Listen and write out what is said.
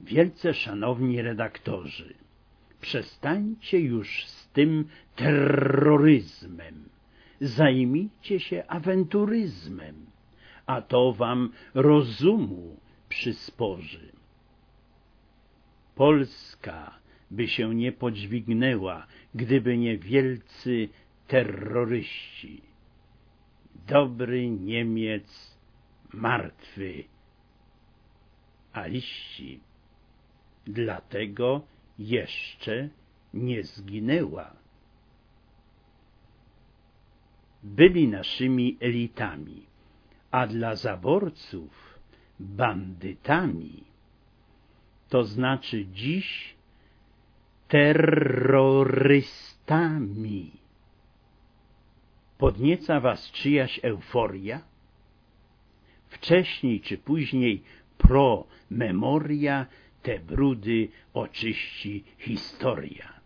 Wielce szanowni redaktorzy, przestańcie już z tym terroryzmem, zajmijcie się awanturyzmem, a to wam rozumu przysporzy. Polska by się nie podźwignęła, gdyby nie wielcy terroryści. Dobry Niemiec martwy, a liści dlatego jeszcze nie zginęła. Byli naszymi elitami, a dla zaborców bandytami, to znaczy dziś terrorystami. Podnieca was czyjaś euforia? Wcześniej czy później pro memoria te brudy oczyści historia.